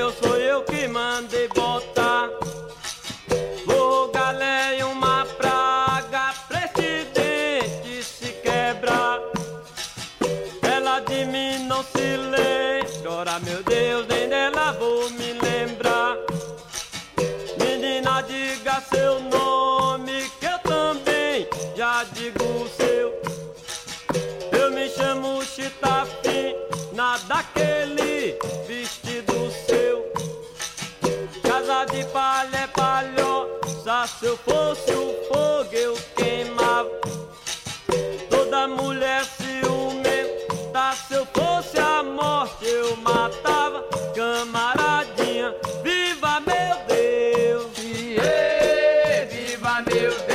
Deus, foi eu que mandei botar. O galé é uma praga, presidente se quebra. Ela de mim não se lembra, ora meu Deus, nem dela vou me lembrar. Menina, diga seu nome, que eu também já digo o seu. Eu me chamo Chitafim, daquele vestido seu. Casa de palha é palhoça, se eu fosse o fogo eu queimava. Toda mulher ciumenta, se eu fosse a morte eu matava. Camaradinha, viva meu Deus! Viva meu Deus!